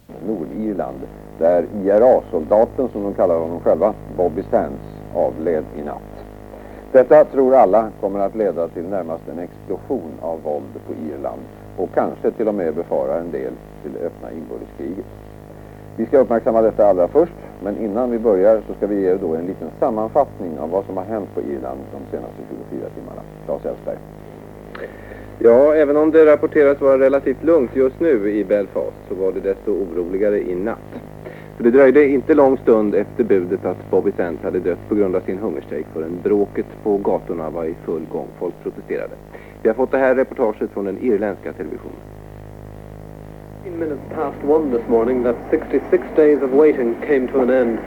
Nordirland, där IRA-soldaten, som de kallar honom själva, Bobby Sands, avled i natt. Detta tror alla kommer att leda till närmast en explosion av våld på Irland och kanske till och med befarar en del till det öppna inbördeskriget. Vi ska uppmärksamma detta allra först, men innan vi börjar så ska vi ge er då en liten sammanfattning av vad som har hänt på Irland de senaste 24 timmarna. Claes Elfsberg. Ja, även om det rapporteras vara relativt lugnt just nu i Belfast så var det desto oroligare i natt. För det dröjde inte lång stund efter budet att Bobby Sands hade dött på grund av sin hungerstrejk förrän bråket på gatorna var i full gång. Folk protesterade. Vi har fått det här reportaget från den irländska televisionen. 15 minutes past 1 this morning that 66 days of waiting came to an end.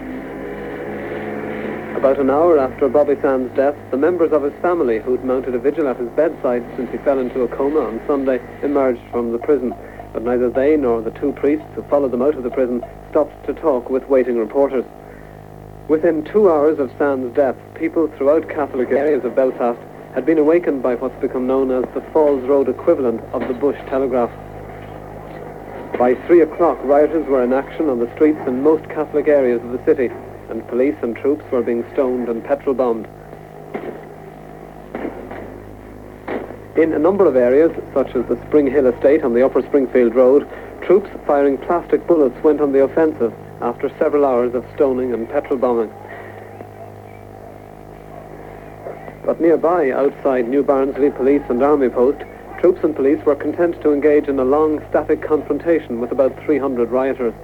About an hour after Bobby Sands' death, the members of his family, who'd mounted a vigil at his bedside since he fell into a coma on Sunday, emerged from the prison. But neither they nor the two priests who followed them out of the prison stopped to talk with waiting reporters. Within 2 hours of Sands' death, people throughout Catholic areas of Belfast had been awakened by what's become known as the Falls Road equivalent of the Bush Telegraph. By 3 o'clock, rioters were in action on the streets in most Catholic areas of the city, and police and troops were being stoned and petrol bombed. In a number of areas, such as the Spring Hill Estate on the Upper Springfield Road, troops firing plastic bullets went on the offensive after several hours of stoning and petrol bombing. But nearby, outside New Barnsley Police and Army Post, troops and police were content to engage in a long, static confrontation with about 300 rioters.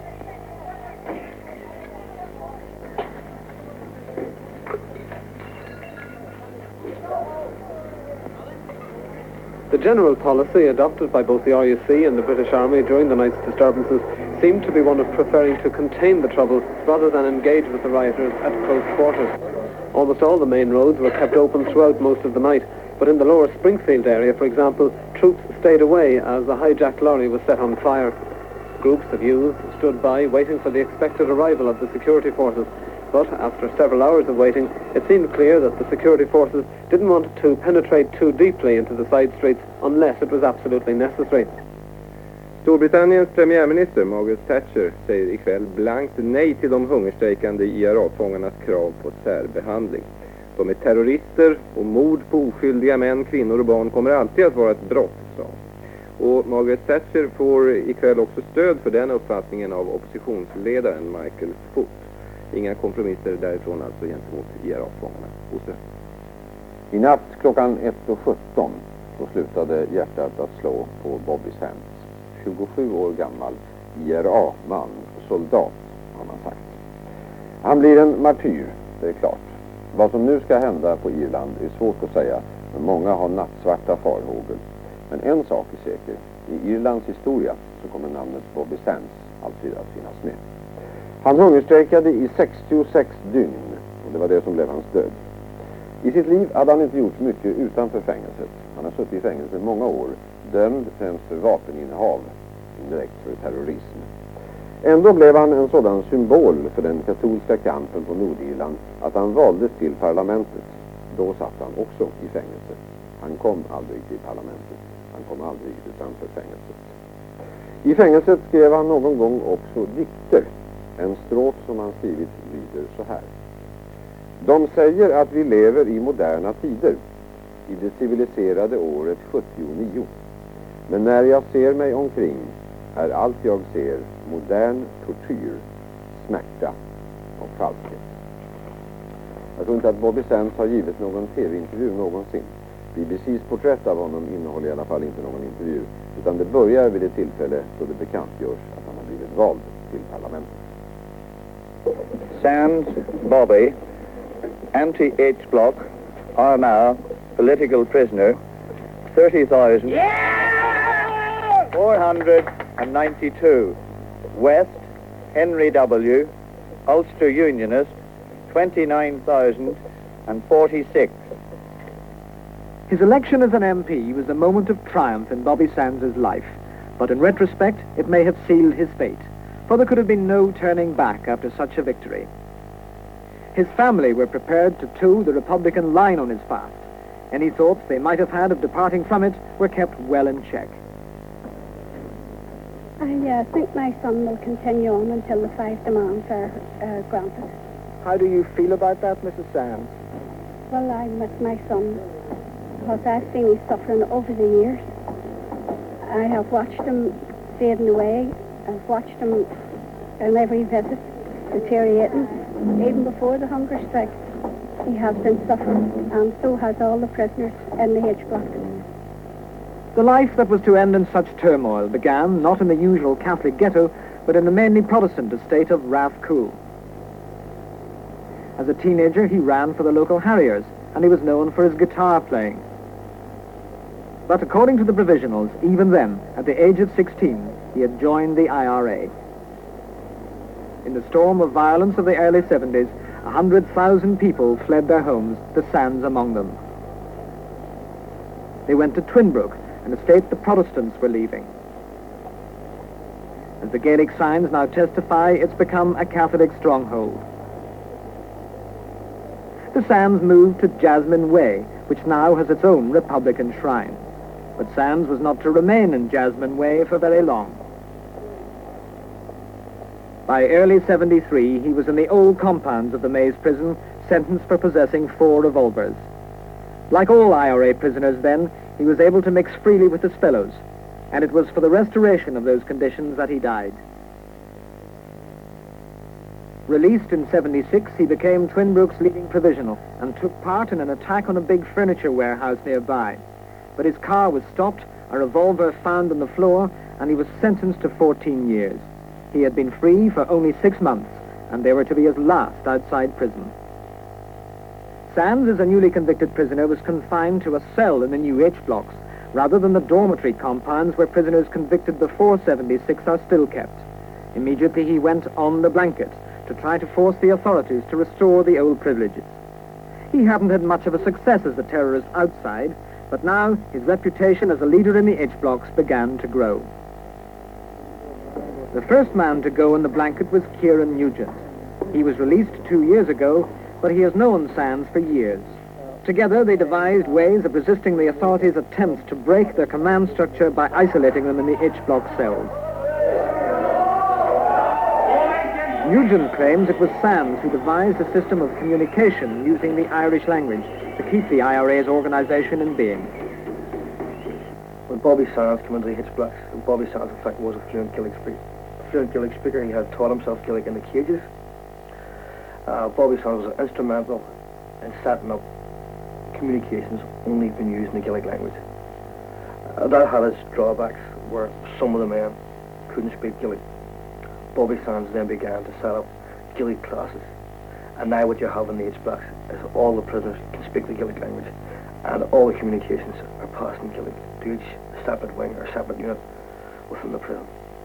The general policy adopted by both the RUC and the British Army during the night's disturbances seemed to be one of preferring to contain the trouble rather than engage with the rioters at close quarters. Almost all the main roads were kept open throughout most of the night, but in the lower Springfield area, for example, troops stayed away as a hijacked lorry was set on fire. Groups of youths stood by waiting for the expected arrival of the security forces. But after several hours of waiting, it seemed clear that the security forces didn't want to penetrate too deeply into the side streets unless it was absolutely necessary. Storbritanniens premiärminister Margaret Thatcher säger ikväll blankt nej till de hungerstrejkande IRA-fångarnas krav på särbehandling. De är terrorister och mord på oskyldiga män, kvinnor och barn kommer alltid att vara ett brott, sa hon. Och Margaret Thatcher får ikväll också stöd för den uppfattningen av oppositionsledaren Michael Foot. Inga kompromisser därifrån alltså gentemot IRA-fångarna. Bosse. I natt klockan 1:17 så slutade hjärtat att slå på Bobby Sands. 27 år gammal IRA-man, soldat har man sagt. Han blir en martyr, det är klart. Vad som nu ska hända på Irland är svårt att säga, men många har nattsvarta farhågor. Men en sak är säker, i Irlands historia så kommer namnet Bobby Sands alltid att finnas med. Han hungerstrejkade i 66 dygn och det var det som blev hans död. I sitt liv hade han inte gjort mycket utanför fängelset. Han har suttit i fängelse i många år, dömd främst för vapeninnehav, indirekt för terrorism. Ändå blev han en sådan symbol för den katolska kampen på Nordirland att han valdes till parlamentet. Då satt han också i fängelse. Han kom aldrig till parlamentet. Han kom aldrig utanför fängelset. I fängelset skrev han någon gång också dikter. En strof som han skrivit lyder så här. De säger att vi lever i moderna tider, i det civiliserade året 79. Men när jag ser mig omkring är allt jag ser modern tortyr, smärta och falskhet. Jag tror inte att Bobby Sands har givit någon tv-intervju någonsin. BBC:s porträtt av honom innehåller i alla fall inte någon intervju, utan det börjar vid det tillfälle då det bekantgörs att han har blivit vald till parlamentet. Sands, Bobby, anti-H block are now political prisoner, 30,492. West, Henry W., Ulster Unionist, 29,046. His election as an MP was a moment of triumph in Bobby Sands' life, but in retrospect it may have sealed his fate, for there could have been no turning back after such a victory. His family were prepared to toe the Republican line on his fast. Any thoughts they might have had of departing from it were kept well in check. I think my son will continue on until the 5 demands are granted. How do you feel about that, Mrs. Sands? Well, I miss my son because I've seen his suffering over the years. I have watched him fading away. I've watched him on every visit deteriorating. Even before the hunger strike, he has been suffering, and so has all the prisoners in the H block. The life that was to end in such turmoil began not in the usual Catholic ghetto, but in the mainly Protestant estate of Rathcoole. As a teenager, he ran for the local Harriers, and he was known for his guitar playing. But according to the provisionals, even then, at the age of 16, he had joined the IRA. In the storm of violence of the early 70s, 100,000 people fled their homes, the Sands among them. They went to Twinbrook, an estate the Protestants were leaving. As the Gaelic signs now testify, it's become a Catholic stronghold. The Sands moved to Jasmine Way, which now has its own Republican shrine. But Sands was not to remain in Jasmine Way for very long. By early 73, he was in the old compounds of the Maze prison, sentenced for possessing 4 revolvers. Like all IRA prisoners then, he was able to mix freely with his fellows, and it was for the restoration of those conditions that he died. Released in 76, he became Twinbrook's leading provisional and took part in an attack on a big furniture warehouse nearby. But his car was stopped, a revolver found on the floor, and he was sentenced to 14 years. He had been free for only 6 months, and they were to be his last outside prison. Sands, as a newly convicted prisoner, was confined to a cell in the new H blocks, rather than the dormitory compounds where prisoners convicted before 76 are still kept. Immediately he went on the blanket to try to force the authorities to restore the old privileges. He hadn't had much of a success as a terrorist outside, but now his reputation as a leader in the H blocks began to grow. The first man to go in the blanket was Kieran Nugent. He was released 2 years ago, but he has known Sands for years. Together they devised ways of resisting the authorities' attempts to break their command structure by isolating them in the H block cells. Nugent claims it was Sands who devised a system of communication using the Irish language to keep the IRA's organization in being. When Bobby Sands came into the H blocks, Bobby Sands in fact was a fluent Gaelic speaker. He had taught himself Gaelic in the cages. Bobby Sands was instrumental in setting up communications only being used in the Gaelic language. That had its drawbacks where some of the men couldn't speak Gaelic. Bobby Sands then began to set up Gaelic classes, and now what you have in the H blocks is all the prisoners can speak the Gaelic language, and all the communications are passed in Gaelic to each separate wing or separate unit within the prison.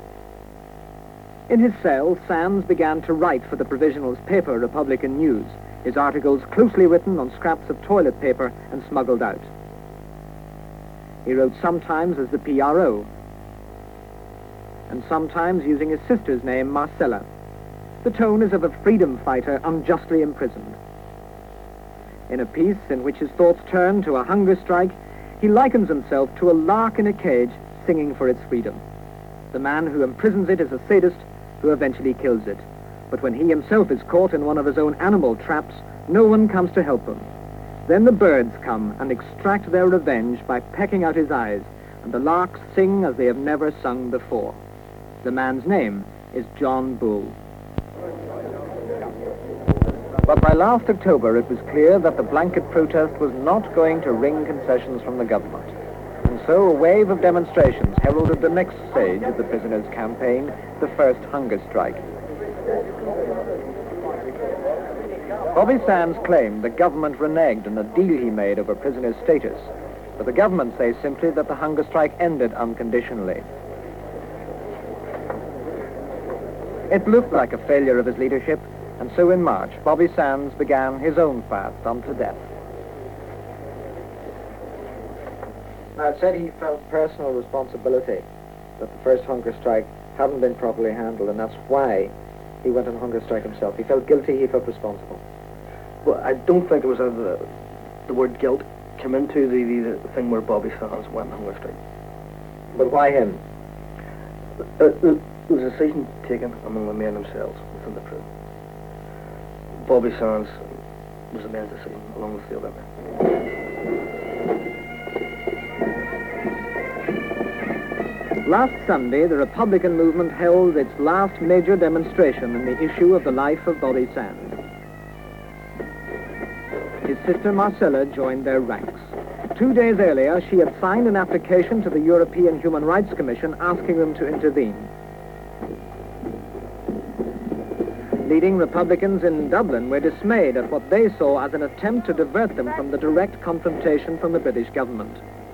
In his cell, Sands began to write for the Provisionals' paper, Republican News, his articles closely written on scraps of toilet paper and smuggled out. He wrote sometimes as the PRO, and sometimes using his sister's name, Marcella. The tone is of a freedom fighter unjustly imprisoned. In a piece in which his thoughts turn to a hunger strike, he likens himself to a lark in a cage singing for its freedom. The man who imprisons it is a sadist who eventually kills it. But when he himself is caught in one of his own animal traps, no one comes to help him. Then the birds come and extract their revenge by pecking out his eyes, and the larks sing as they have never sung before. The man's name is John Bull. But by last October, it was clear that the blanket protest was not going to wring concessions from the government. And so a wave of demonstrations heralded the next stage of the prisoners' campaign, the first hunger strike. Bobby Sands claimed the government reneged on a deal he made over prisoners' status, but the government says simply that the hunger strike ended unconditionally. It looked like a failure of his leadership, and so in March, Bobby Sands began his own fast unto death. Now, it said he felt personal responsibility that the first hunger strike hadn't been properly handled, and that's why he went on hunger strike himself. He felt guilty, he felt responsible. Well, I don't think it was the word guilt came into the thing where Bobby Sands went on hunger strike. But why him? There was a decision taken among the men themselves within the prison. Bobby Sands was the men's decision, along with the other men. Last Sunday, the Republican movement held its last major demonstration on the issue of the life of Bobby Sands. His sister Marcella joined their ranks. 2 days earlier, she had signed an application to the European Human Rights Commission asking them to intervene. Leading Republicans in Dublin were dismayed at what they saw as an attempt to divert them from the direct confrontation from the British government.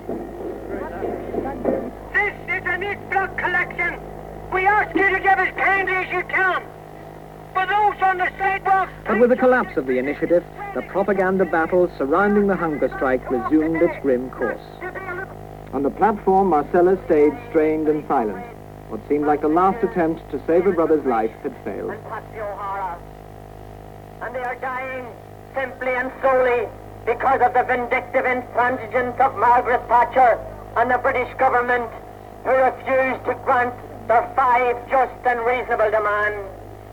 This is an East Bloc collection. We ask you to give as kindly as you can. For those on the sidewalks... But with the collapse of the initiative, the propaganda battle surrounding the hunger strike resumed its grim course. On the platform, Marcella stayed strained and silent. What seemed like the last attempt to save her brother's life had failed. And they are dying simply and solely because of the vindictive intransigence of Margaret Thatcher and the British government, who refused to grant their 5 just and reasonable demands.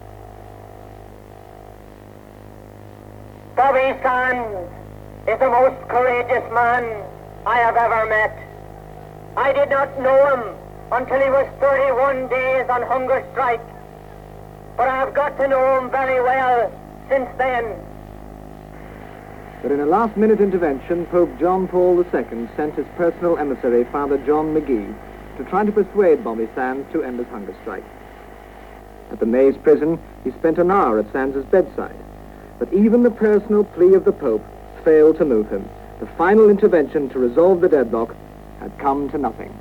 Bobby Sands is the most courageous man I have ever met. I did not know him until he was 31 days on hunger strike, but I have got to know him very well since then. But in a last-minute intervention, Pope John Paul II sent his personal emissary, Father John McGee, to try to persuade Bobby Sands to end his hunger strike. At the Maze prison, he spent an hour at Sands's bedside. But even the personal plea of the Pope failed to move him. The final intervention to resolve the deadlock had come to nothing.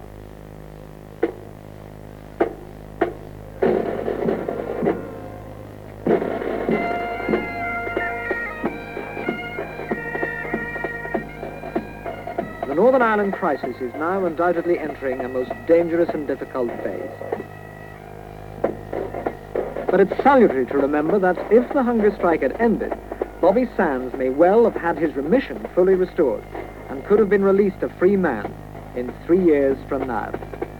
The Northern Ireland crisis is now undoubtedly entering a most dangerous and difficult phase. But it's salutary to remember that if the hunger strike had ended, Bobby Sands may well have had his remission fully restored and could have been released a free man in 3 years from now.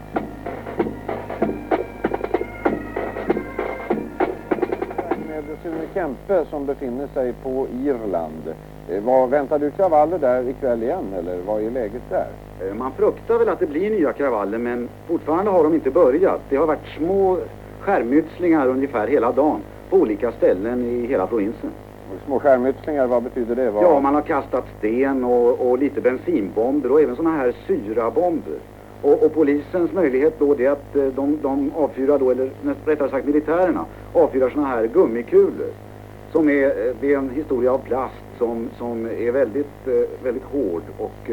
Med Sune Kempe som befinner sig på Irland. Väntar du kravaller där ikväll igen, eller vad är läget där? Man fruktar väl att det blir nya kravaller, men fortfarande har de inte börjat. Det har varit små skärmytslingar ungefär hela dagen på olika ställen i hela provinsen. Och små skärmytslingar, vad betyder det? Ja, man har kastat sten och lite bensinbomber och även såna här syrabomber. Och polisens möjlighet då är att de avfyrar då, eller rättare sagt militärerna, avfyrar såna här gummikulor. Det är en historia av plast som är väldigt hård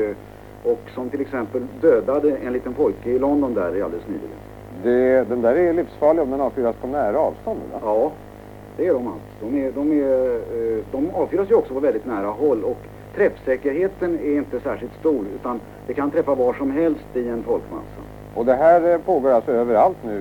och som till exempel dödade en liten pojke i London där alldeles nyligen. Den där är livsfarlig om den avfyras på nära avstånd, va? Ja, det är de alltså. De avfyras ju också på väldigt nära håll, och träffsäkerheten är inte särskilt stor, utan det kan träffa var som helst i en folkmassa. Och det här pågår alltså överallt nu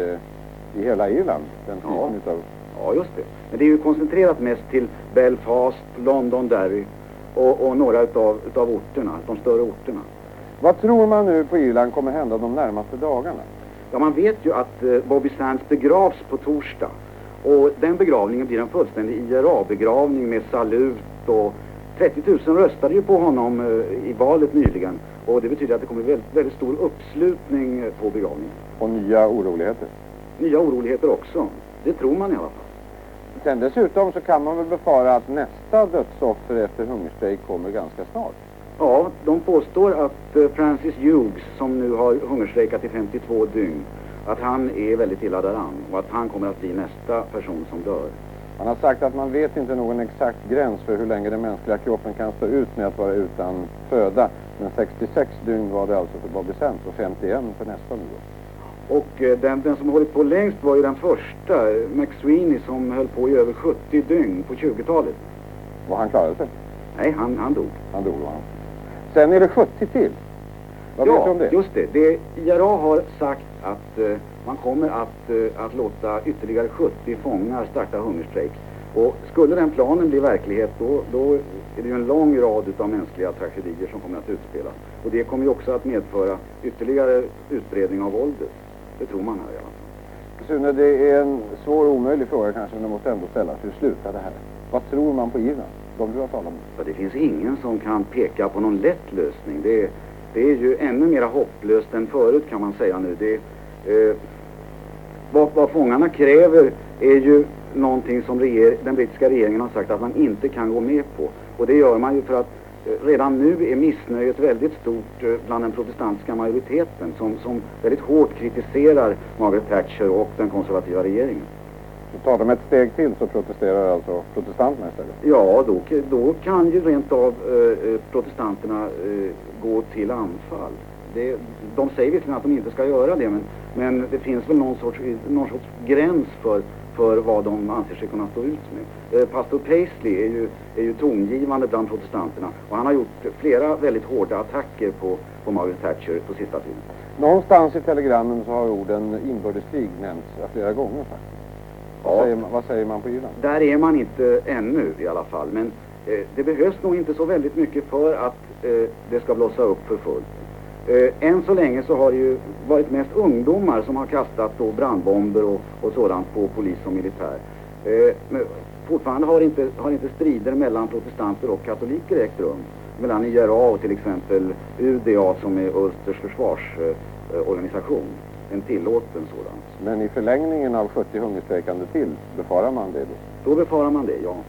i hela Irland, den typen utav... Ja, just det. Men det är ju koncentrerat mest till Belfast, Londonderry och några utav orterna, de större orterna. Vad tror man nu på Irland kommer hända de närmaste dagarna? Ja, man vet ju att Bobby Sands begravs på torsdag. Och den begravningen blir en fullständig IRA-begravning med salut, och 30 000 röstade ju på honom i valet nyligen. Och det betyder att det kommer väldigt stor uppslutning på begravningen. Och nya oroligheter? Nya oroligheter också. Det tror man i alla fall. Sen dessutom så kan man väl befara att nästa dödsoffer efter hungerstrejk kommer ganska snart. Ja, de påstår att Francis Hughes, som nu har hungerstrejkat i 52 dygn, att han är väldigt illa däran och att han kommer att bli nästa person som dör. Han har sagt att man vet inte någon exakt gräns för hur länge den mänskliga kroppen kan stå ut med att vara utan föda. Men 66 dygn var det alltså för Bobby Sands och 51 för nästa nu. Och den som hållit på längst var ju den första, McSweeney, som höll på i över 70 dygn på 20-talet. Och han klarade sig? Nej, han dog. Han dog, va? Sen är det 70 till. Vad vet du om det? Just det. IRA har sagt att man kommer att låta ytterligare 70 fångar starta hungerstrejk. Och skulle den planen bli verklighet, då är det ju en lång rad av mänskliga tragedier som kommer att utspelas. Och det kommer ju också att medföra ytterligare utbredning av våldet. Det tror man här i alla fall. Sune, det är en svår och omöjlig fråga kanske, men det måste ändå ställas. Hur slutar det här? Vad tror man på Irland? De du har talat med. Ja, det finns ingen som kan peka på någon lätt lösning. Det är ju ännu mer hopplöst än förut kan man säga nu. Vad fångarna kräver är ju någonting som den brittiska regeringen har sagt att man inte kan gå med på. Och det gör man ju för att redan nu är missnöjet väldigt stort bland den protestantiska majoriteten som väldigt hårt kritiserar Margaret Thatcher och den konservativa regeringen. Så tar de ett steg till så protesterar alltså protestanterna istället? Ja, då kan ju rent av protestanterna gå till anfall. De säger visserligen att de inte ska göra det, men det finns väl någon sorts gräns för vad de anser sig kunna stå ut med. Pastor Paisley är ju tongivande bland protestanterna och han har gjort flera väldigt hårda attacker på Margaret Thatcher på sista tiden. Någonstans i telegrammen så har orden inbördeskrig nämnts flera gånger faktiskt. Ja. Vad säger man på Irland? Där är man inte ännu i alla fall, men det behövs nog inte så väldigt mycket för att det ska blossa upp för fullt. Än så länge så har det ju varit mest ungdomar som har kastat då brandbomber och sådant på polis och militär. Men fortfarande har inte strider mellan protestanter och katoliker ägt rum. Mellan IRA och till exempel UDA som är Ulsters försvarsorganisation. En tillåten sådan. Men i förlängningen av 70 hungerstrejkande till, befarar man det då? Då befarar man det, ja.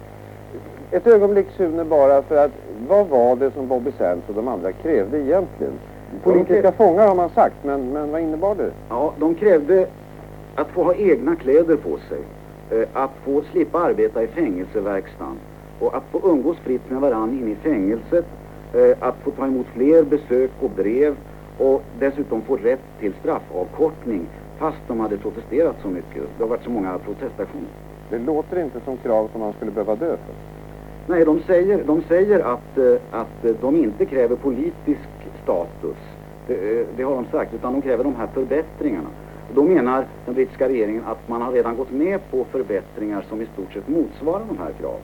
Ett ögonblick, Sune, bara för att vad var det som Bobby Sands och de andra krävde egentligen? Politiska fångar har man sagt, men vad innebar det? Ja, de krävde att få ha egna kläder på sig, att få slippa arbeta i fängelseverkstan och att få umgås fritt med varann inne i fängelset, att få ta emot fler besök och brev och dessutom få rätt till straffavkortning fast de hade protesterat så mycket. Det har varit så många protestaktioner. Det låter inte som krav som man skulle behöva dö för. Nej, de säger att de inte kräver politisk status. Det har de sagt, utan de kräver de här förbättringarna. Då menar den brittiska regeringen att man har redan gått med på förbättringar som i stort sett motsvarar de här kraven.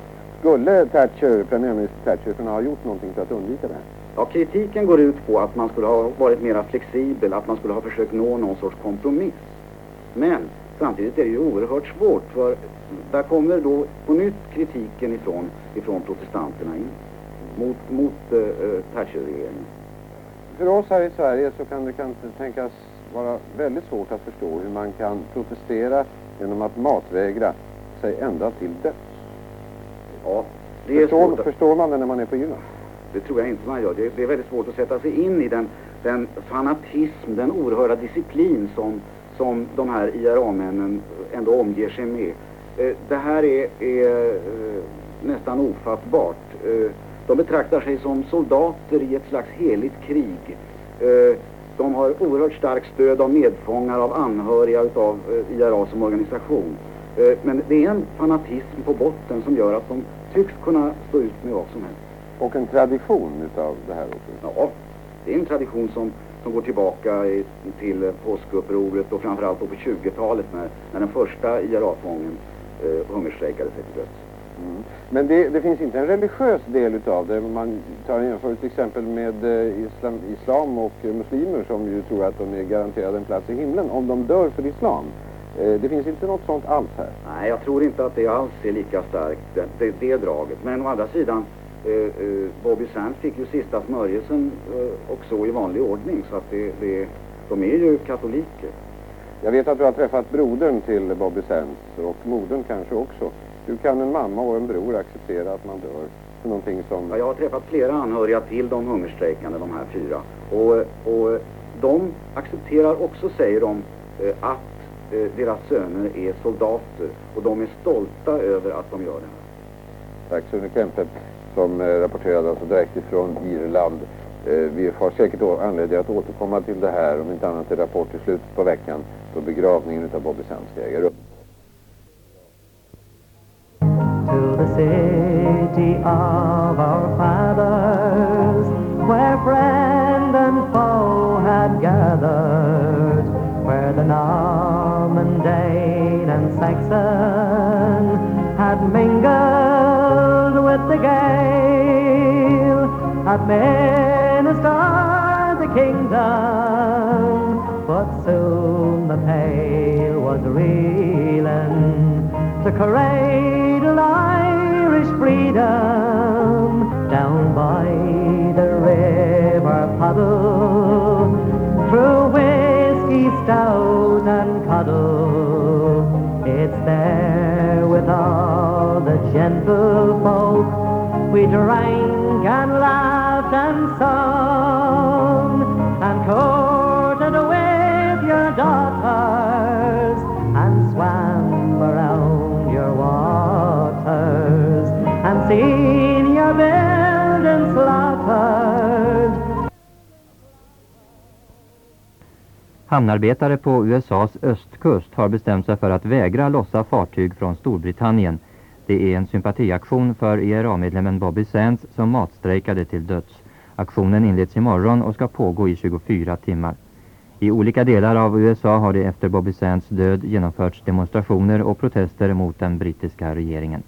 Skulle premiärminister Thatcher kunna ha gjort någonting för att undvika det här? Ja, kritiken går ut på att man skulle ha varit mer flexibel, att man skulle ha försökt nå någon sorts kompromiss. Men samtidigt är det ju oerhört svårt, för där kommer då på nytt kritiken ifrån protestanterna in mot Thatcher-regeringen. För oss här i Sverige så kan det kanske tänkas vara väldigt svårt att förstå hur man kan protestera genom att matvägra sig ända till döds. Ja, det är förstår man det när man är på Irland? Det tror jag inte man gör. Det är väldigt svårt att sätta sig in i den fanatism, den oerhörda disciplin som de här IRA-männen ändå omger sig med. Det här är nästan ofattbart. De betraktar sig som soldater i ett slags heligt krig. De har oerhört starkt stöd av medfångar, av anhöriga utav IRA som organisation. Men det är en fanatism på botten som gör att de tycks kunna stå ut med vad som helst. Och en tradition utav det här också? Ja, det är en tradition som går tillbaka till påskupproret och framförallt på 20-talet när den första IRA-fången hungerstrejkade sig till döds. Mm. Men det finns inte en religiös del utav det. Man tar en jämförelse till exempel med islam och muslimer som ju tror att de är garanterade en plats i himlen om de dör för islam. Det finns inte något sånt alls här. Nej, jag tror inte att det alls är lika starkt, det draget. Men å andra sidan, Bobby Sands fick ju sista smörjelsen också i vanlig ordning, så att de är ju katoliker. Jag vet att du har träffat brodern till Bobby Sands och modern kanske också. Hur kan en mamma och en bror acceptera att man dör för någonting som... Ja, jag har träffat flera anhöriga till de hungerstrejkande, de här 4. Och de accepterar också, säger de, att deras söner är soldater. Och de är stolta över att de gör det här. Tack Sune Kempe som rapporterade alltså direkt ifrån Irland. Vi har säkert anledning att återkomma till det här, om inte annat i rapport i slutet på veckan, då begravningen av Bobby Sands äger rum. To the city of our fathers, where friend and foe had gathered, where the Norman, Dane and Saxon had mingled with the gale, administered the kingdom but soon the tale was reeling to cradle Irish freedom down by the river Puddle, through whiskey, stout and cuddle. It's there with all the gentle folk we drank and laughed and sung and courted with your daughters and swam around your waters and seen your buildings slaughtered. Hamnarbetare på USAs östkust har bestämt sig för att vägra lossa fartyg från Storbritannien. Det är en sympatiaktion för IRA-medlemmen Bobby Sands som matstrejkade till döds. Aktionen inleds imorgon och ska pågå i 24 timmar. I olika delar av USA har det efter Bobby Sands död genomförts demonstrationer och protester mot den brittiska regeringen.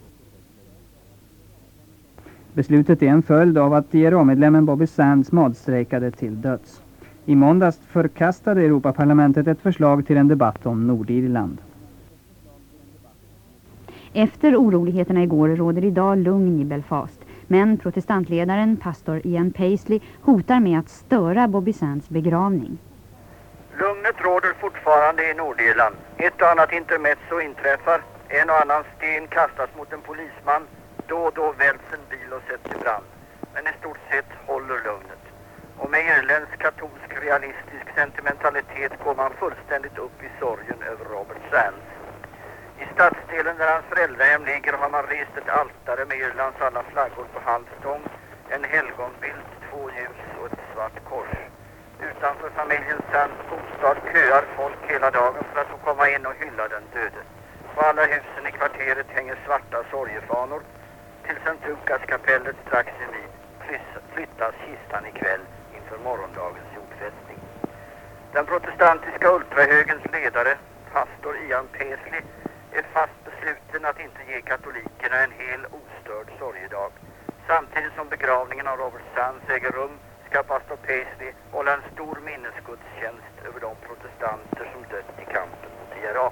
Beslutet är en följd av att IRA-medlemmen Bobby Sands matstrejkade till döds. I måndags förkastade Europaparlamentet ett förslag till en debatt om Nordirland. Efter oroligheterna igår råder idag lugn i Belfast. Men protestantledaren, pastor Ian Paisley, hotar med att störa Bobby Sands begravning. Lugnet råder fortfarande i Nordirland. Ett och annat intermezzo inträffar. En och annan sten kastas mot en polisman. Då och då väljs en bil och sätts i brand. Men i stort sett håller lugnet. Och med irländsk katolsk realistisk sentimentalitet går man fullständigt upp i sorgen över Robert Sands. I stadsdelen där hans föräldrahem ligger har man rest ett altare med Irlands alla flaggor på halvstång, en helgonbild, 2 ljus och ett svart kors. Utanför familjen Sands bostad köar folk hela dagen för att få komma in och hylla den döde. På alla husen i kvarteret hänger svarta sorgefanor. Till St. Lukas-kapellet strax invid flyttas kistan ikväll inför morgondagens jordfästning. Den protestantiska ultrahögens ledare, pastor Ian Paisley, är fast besluten att inte ge katolikerna en hel ostörd sorgedag. Samtidigt som begravningen av Robert Sands äger rum ska pastor Paisley hålla en stor minnesgudstjänst över de protestanter som dött i kampen mot IRA.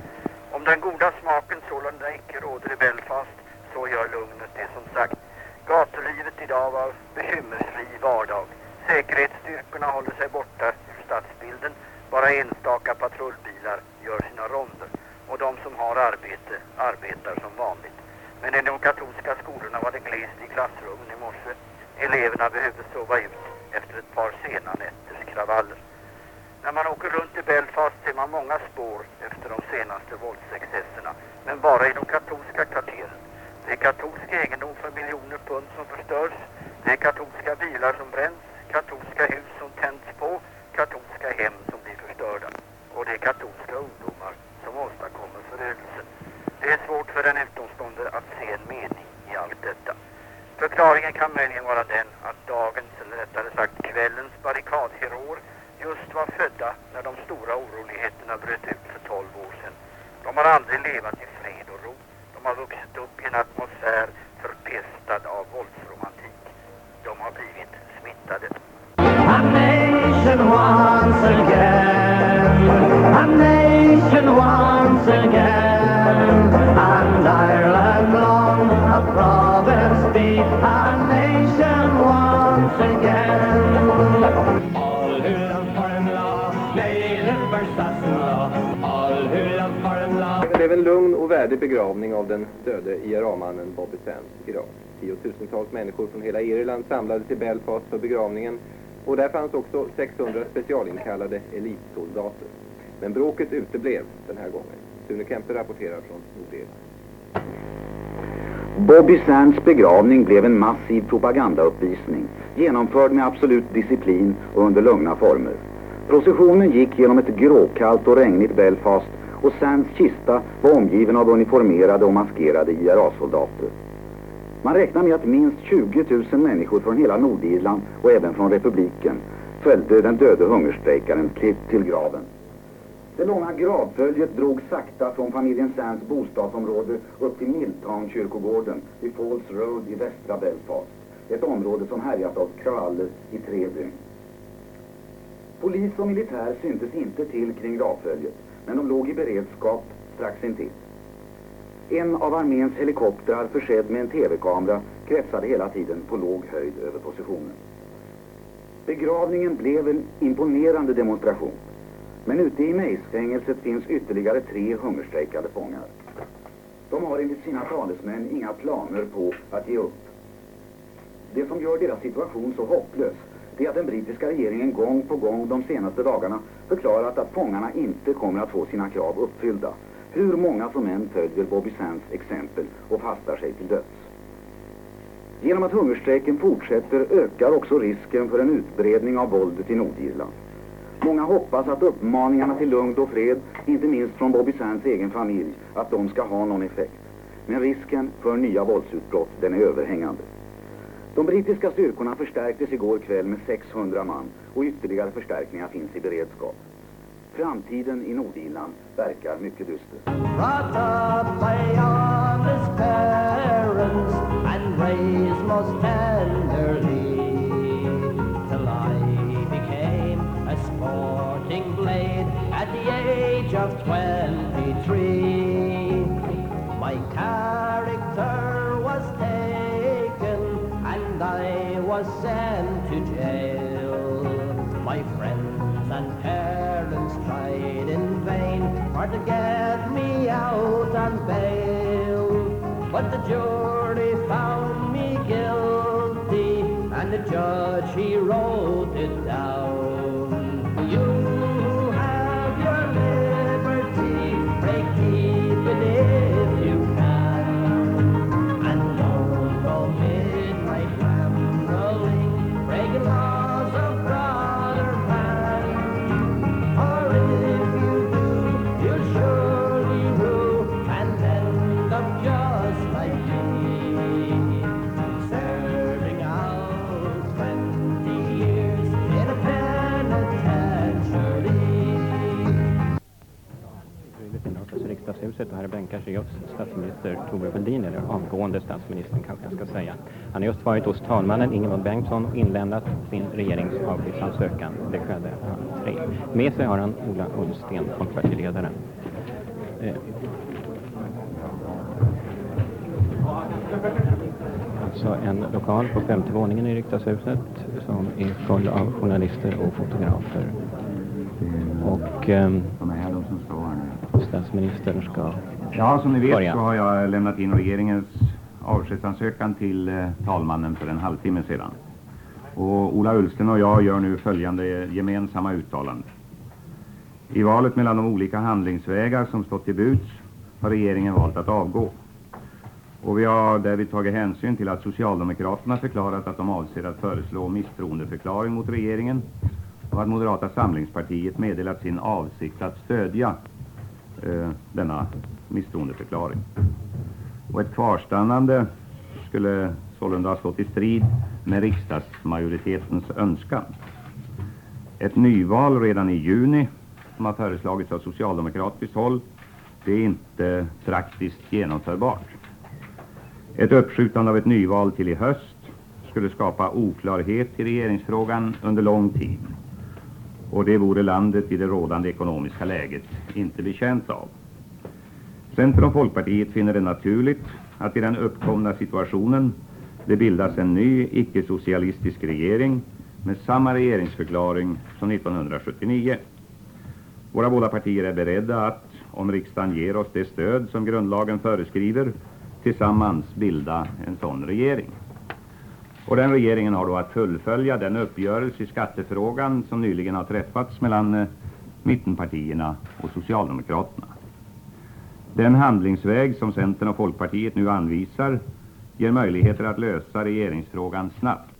Om den goda smaken sålunda icke råder i Belfast, så gör lugnet det som sagt. Gatulivet idag var bekymmersfri vardag. Säkerhetsstyrkorna håller sig borta ur stadsbilden. Bara enstaka patrullbilar gör sina ronder. Och de som har arbete arbetar som vanligt. Men i de katolska skolorna var det glest i klassrummen i morse. Eleverna behövde sova ut efter ett par sena nätters kravaller. När man åker runt i Belfast ser man många spår efter de senaste våldsexcesserna. Men bara i de katolska kvarteren. Det är katolsk egendom för miljoner pund som förstörs. Det är katolska bilar som bränns. Katolska hus som tänds på. Katolska hem som blir förstörda. Och det är katolska ungdomar som åstadkommer förödelsen. Det är svårt för en utomstående att se en mening i allt detta. Förklaringen kan möjligen vara den att dagens, eller rättare sagt kvällens barrikadheroer just var födda när de stora oroligheterna bröt ut för 12 år sedan. De har aldrig levat i fred och ro. De har vuxit upp i en atmosfär förpestad av våldsromantik. De har blivit smittade. A nation once again, a nation once again, and Ireland long a province be, a nation once again. All who love foreign law, they live for Sasson law, all who love foreign law. Det blev en lugn och värdig begravning av den döde IRA-mannen Bobby Sands idag. Tiotusentals människor från hela Irland samlades i Belfast för begravningen. Och där fanns också 600 specialinkallade elitsoldater. Men bråket uteblev den här gången. Sune Kemper rapporterar från Nordirland. Bobby Sands begravning blev en massiv propagandauppvisning, genomförd med absolut disciplin och under lugna former. Processionen gick genom ett gråkallt och regnigt Belfast och Sands kista var omgiven av uniformerade och maskerade IRA-soldater. Man räknar med att minst 20 000 människor från hela Nordirland och även från republiken följde den döde hungerstrejkaren till graven. Det långa gravföljet drog sakta från familjen Sands bostadsområde upp till Milltown-kyrkogården vid Falls Road i västra Belfast. Ett område som härjat av kravaller i 3 dygn. Polis och militär syntes inte till kring gravföljet, men de låg i beredskap strax intill. En av arméns helikoptrar försedd med en tv-kamera kretsade hela tiden på låg höjd över positionen. Begravningen blev en imponerande demonstration. Men ute i Meis-fängelset finns ytterligare 3 hungerstrejkade fångar. De har enligt sina talesmän inga planer på att ge upp. Det som gör deras situation så hopplös är att den brittiska regeringen gång på gång de senaste dagarna förklarat att fångarna inte kommer att få sina krav uppfyllda. Hur många som än följer Bobby Sands exempel och fastar sig till döds. Genom att hungerstrejken fortsätter ökar också risken för en utbredning av våldet i Nordirland. Många hoppas att uppmaningarna till lugn och fred, inte minst från Bobby Sands egen familj, att de ska ha någon effekt. Men risken för nya våldsutbrott, den är överhängande. De brittiska styrkorna förstärktes igår kväll med 600 man och ytterligare förstärkningar finns i beredskap. Framtiden i Nordirland verkar mycket dyster. Brought up by honest parents and raised most tenderly, till I became a sporting blade at the age of 23. My character was taken and I was sent to jail. My friends and parents tried in vain for to get me out on bail, but the jury found me guilty and the judge he wrote it down. You have your liberty, pray keep it if you can, and don't go midnight rambling, breaking laws of brother man. Or if you do, you'll surely rule and end up just like me, serving out 20 years in a penitentiary. Riksdagshuset och här bänkar sig just statsminister Thorbjörn Fälldin, eller avgående statsministern kanske jag ska säga. Han har just varit hos talmannen Ingemund Bengtsson och inlämnat sin regeringsavskedsansökan. Det skedde halv 3. Med sig har han Ola Ullsten, folkpartiledaren. Alltså en lokal på 5:e våningen i riksdagshuset som är full av journalister och fotografer. Och statsministern ska Ja, som ni vet börja. Så har jag lämnat in regeringens avskedsansökan till talmannen för en halvtimme sedan. Och Ola Ullsten och jag gör nu följande gemensamma uttalande. I valet mellan de olika handlingsvägar som stått till buds har regeringen valt att avgå. Och vi har därvid tagit hänsyn till att Socialdemokraterna förklarat att de avser att föreslå misstroendeförklaring mot regeringen och att Moderata samlingspartiet meddelat sin avsikt att stödja denna misstroendeförklaring. Och ett kvarstannande skulle sålunda ha stått i strid med riksdagsmajoritetens önskan. Ett nyval redan i juni, som har föreslagits av socialdemokratiskt håll, det är inte praktiskt genomförbart. Ett uppskjutande av ett nyval till i höst skulle skapa oklarhet i regeringsfrågan under lång tid. Och det vore landet i det rådande ekonomiska läget inte betjänt av. Centern och Folkpartiet finner det naturligt att i den uppkomna situationen det bildas en ny icke-socialistisk regering med samma regeringsförklaring som 1979. Våra båda partier är beredda att, om riksdagen ger oss det stöd som grundlagen föreskriver, tillsammans bilda en sån regering. Och den regeringen har då att fullfölja den uppgörelse i skattefrågan som nyligen har träffats mellan mittenpartierna och Socialdemokraterna. Den handlingsväg som Centern och Folkpartiet nu anvisar ger möjligheter att lösa regeringsfrågan snabbt.